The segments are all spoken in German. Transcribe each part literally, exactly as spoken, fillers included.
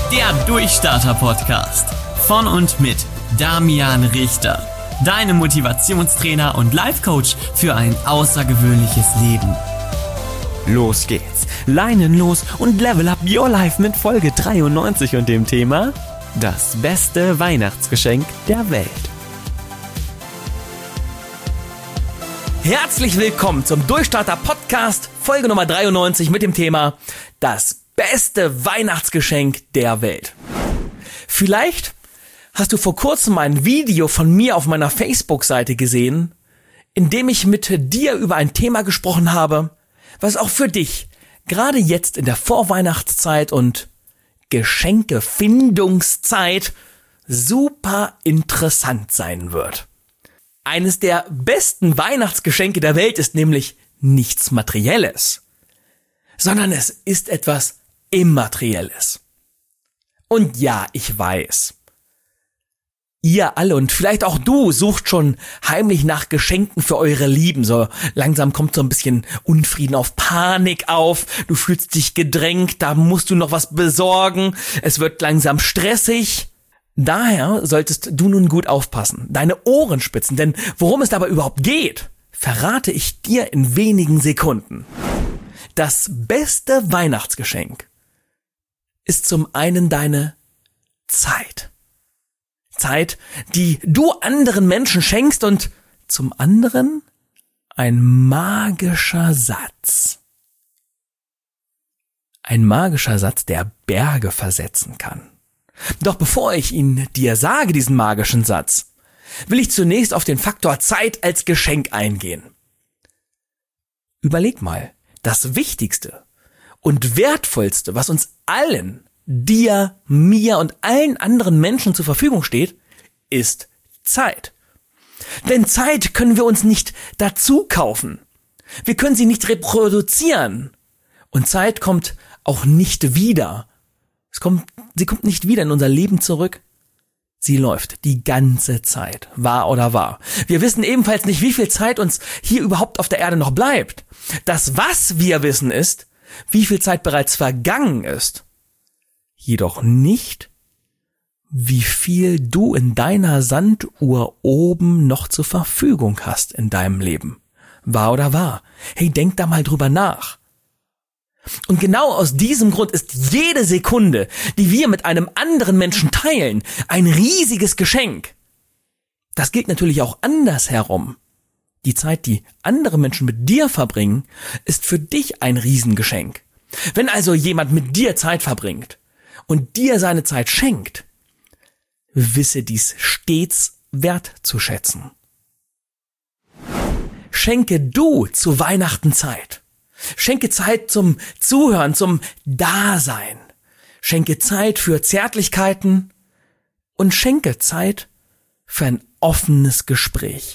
Der Durchstarter-Podcast von und mit Damian Richter. Deine Motivationstrainer und Life-Coach für ein außergewöhnliches Leben. Los geht's, Leinen los und level up your life mit Folge dreiundneunzig und dem Thema das beste Weihnachtsgeschenk der Welt. Herzlich willkommen zum Durchstarter-Podcast, Folge Nummer dreiundneunzig mit dem Thema das beste Weihnachtsgeschenk der Welt. Vielleicht hast du vor kurzem ein Video von mir auf meiner Facebook-Seite gesehen, in dem ich mit dir über ein Thema gesprochen habe, was auch für dich gerade jetzt in der Vorweihnachtszeit und Geschenkefindungszeit super interessant sein wird. Eines der besten Weihnachtsgeschenke der Welt ist nämlich nichts Materielles, sondern es ist etwas Immaterielles. Und ja, ich weiß, ihr alle und vielleicht auch du sucht schon heimlich nach Geschenken für eure Lieben. So langsam kommt so ein bisschen Unfrieden auf, Panik auf. Du fühlst dich gedrängt, da musst du noch was besorgen. Es wird langsam stressig. Daher solltest du nun gut aufpassen, deine Ohren spitzen, denn worum es dabei überhaupt geht, verrate ich dir in wenigen Sekunden. Das beste Weihnachtsgeschenk ist zum einen deine Zeit. Zeit, die du anderen Menschen schenkst, und zum anderen ein magischer Satz. Ein magischer Satz, der Berge versetzen kann. Doch bevor ich ihn dir sage, diesen magischen Satz, will ich zunächst auf den Faktor Zeit als Geschenk eingehen. Überleg mal, das Wichtigste und Wertvollste, was uns allen, dir, mir und allen anderen Menschen zur Verfügung steht, ist Zeit. Denn Zeit können wir uns nicht dazu kaufen. Wir können sie nicht reproduzieren. Und Zeit kommt auch nicht wieder. Es kommt, sie kommt nicht wieder in unser Leben zurück. Sie läuft die ganze Zeit, wahr oder wahr. Wir wissen ebenfalls nicht, wie viel Zeit uns hier überhaupt auf der Erde noch bleibt. Das, was wir wissen, ist, wie viel Zeit bereits vergangen ist. Jedoch nicht, wie viel du in deiner Sanduhr oben noch zur Verfügung hast in deinem Leben. Wahr oder wahr? Hey, denk da mal drüber nach. Und genau aus diesem Grund ist jede Sekunde, die wir mit einem anderen Menschen teilen, ein riesiges Geschenk. Das gilt natürlich auch andersherum. Die Zeit, die andere Menschen mit dir verbringen, ist für dich ein Riesengeschenk. Wenn also jemand mit dir Zeit verbringt und dir seine Zeit schenkt, wisse dies stets wertzuschätzen. Schenke du zu Weihnachten Zeit. Schenke Zeit zum Zuhören, zum Dasein. Schenke Zeit für Zärtlichkeiten und schenke Zeit für ein offenes Gespräch.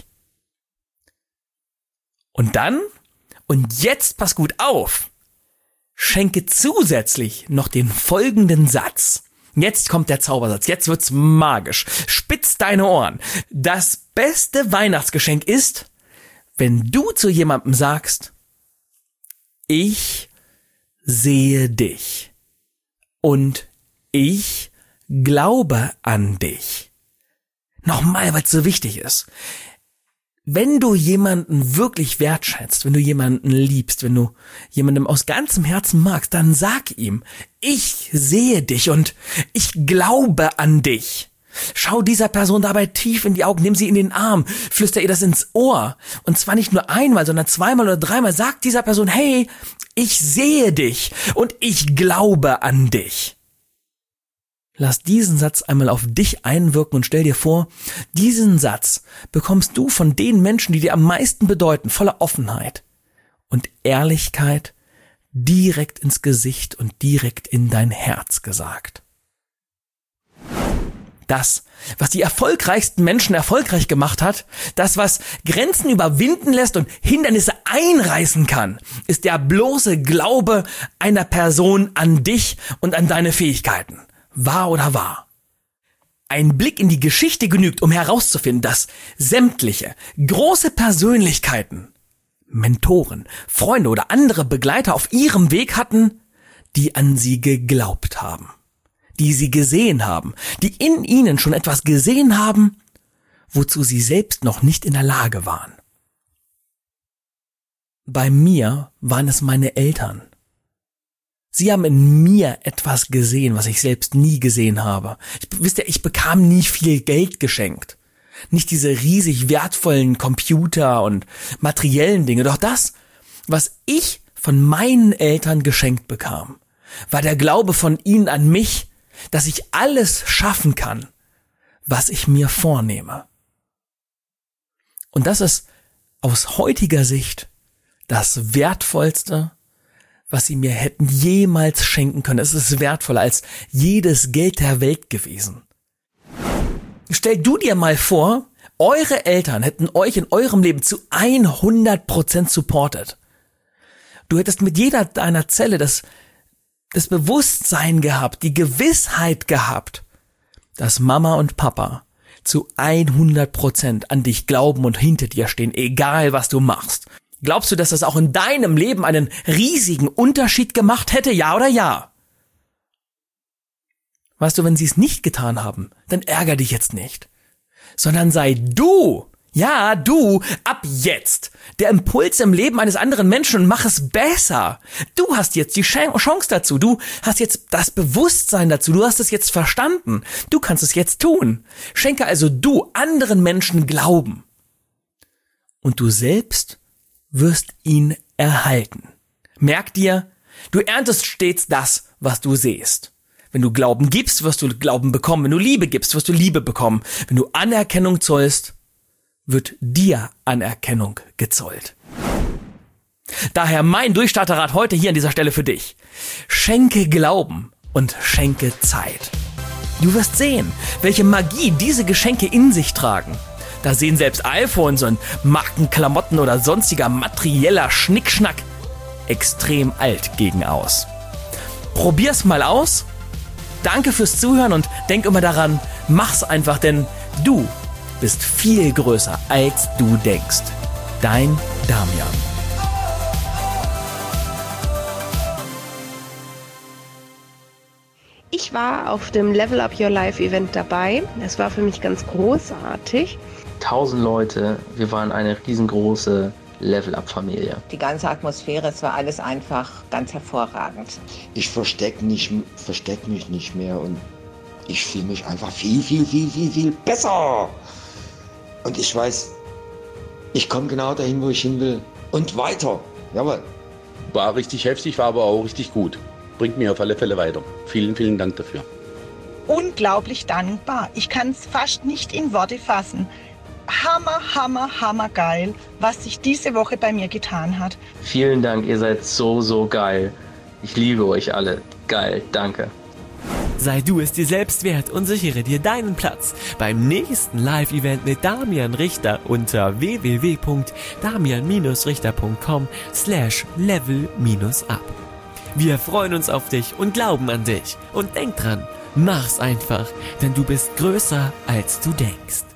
Und dann, und jetzt pass gut auf, schenke zusätzlich noch den folgenden Satz. Jetzt kommt der Zaubersatz, jetzt wird's magisch. Spitz deine Ohren. Das beste Weihnachtsgeschenk ist, wenn du zu jemandem sagst: Ich sehe dich und ich glaube an dich. Nochmal, weil es so wichtig ist. Wenn du jemanden wirklich wertschätzt, wenn du jemanden liebst, wenn du jemandem aus ganzem Herzen magst, dann sag ihm: Ich sehe dich und ich glaube an dich. Schau dieser Person dabei tief in die Augen, nimm sie in den Arm, flüster ihr das ins Ohr. Und zwar nicht nur einmal, sondern zweimal oder dreimal. Sag dieser Person: Hey, ich sehe dich und ich glaube an dich. Lass diesen Satz einmal auf dich einwirken und stell dir vor, diesen Satz bekommst du von den Menschen, die dir am meisten bedeuten, voller Offenheit und Ehrlichkeit, direkt ins Gesicht und direkt in dein Herz gesagt. Das, was die erfolgreichsten Menschen erfolgreich gemacht hat, das, was Grenzen überwinden lässt und Hindernisse einreißen kann, ist der bloße Glaube einer Person an dich und an deine Fähigkeiten. Wahr oder wahr? Ein Blick in die Geschichte genügt, um herauszufinden, dass sämtliche große Persönlichkeiten, Mentoren, Freunde oder andere Begleiter auf ihrem Weg hatten, die an sie geglaubt haben, die sie gesehen haben, die in ihnen schon etwas gesehen haben, wozu sie selbst noch nicht in der Lage waren. Bei mir waren es meine Eltern. Sie haben in mir etwas gesehen, was ich selbst nie gesehen habe. Ich, wisst ihr, ich bekam nie viel Geld geschenkt. Nicht diese riesig wertvollen Computer und materiellen Dinge. Doch das, was ich von meinen Eltern geschenkt bekam, war der Glaube von ihnen an mich, dass ich alles schaffen kann, was ich mir vornehme. Und das ist aus heutiger Sicht das Wertvollste, was sie mir hätten jemals schenken können. Es ist wertvoller als jedes Geld der Welt gewesen. Stell du dir mal vor, eure Eltern hätten euch in eurem Leben zu hundert Prozent supportet. Du hättest mit jeder deiner Zelle das, das Bewusstsein gehabt, die Gewissheit gehabt, dass Mama und Papa zu hundert Prozent an dich glauben und hinter dir stehen, egal was du machst. Glaubst du, dass das auch in deinem Leben einen riesigen Unterschied gemacht hätte, ja oder ja? Weißt du, wenn sie es nicht getan haben, dann ärger dich jetzt nicht, sondern sei du, ja du, ab jetzt der Impuls im Leben eines anderen Menschen und mach es besser. Du hast jetzt die Chance dazu, du hast jetzt das Bewusstsein dazu, du hast es jetzt verstanden, du kannst es jetzt tun. Schenke also du anderen Menschen Glauben und du selbst wirst ihn erhalten. Merk dir, du erntest stets das, was du sähst. Wenn du Glauben gibst, wirst du Glauben bekommen. Wenn du Liebe gibst, wirst du Liebe bekommen. Wenn du Anerkennung zollst, wird dir Anerkennung gezollt. Daher mein Durchstarterrat heute hier an dieser Stelle für dich. Schenke Glauben und schenke Zeit. Du wirst sehen, welche Magie diese Geschenke in sich tragen. Da sehen selbst iPhones und Markenklamotten oder sonstiger materieller Schnickschnack extrem alt gegen aus. Probier's mal aus. Danke fürs Zuhören und denk immer daran, mach's einfach, denn du bist viel größer, als du denkst. Dein Damian. Ich war auf dem Level Up Your Life Event dabei. Es war für mich ganz großartig. Tausend Leute, wir waren eine riesengroße Level-Up-Familie. Die ganze Atmosphäre, es war alles einfach ganz hervorragend. Ich verstecke nicht, versteck mich nicht mehr und ich fühle mich einfach viel, viel, viel, viel, viel besser. Und ich weiß, ich komme genau dahin, wo ich hin will und weiter. Jawohl. War richtig heftig, war aber auch richtig gut. Bringt mir auf alle Fälle weiter. Vielen, vielen Dank dafür. Unglaublich dankbar. Ich kann es fast nicht in Worte fassen. Hammer, hammer, hammer geil, was sich diese Woche bei mir getan hat. Vielen Dank, ihr seid so, so geil. Ich liebe euch alle. Geil, danke. Sei du es dir selbst wert und sichere dir deinen Platz beim nächsten Live-Event mit Damian Richter unter w w w punkt damian richter punkt com slash level up. Wir freuen uns auf dich und glauben an dich. Und denk dran, mach's einfach, denn du bist größer, als du denkst.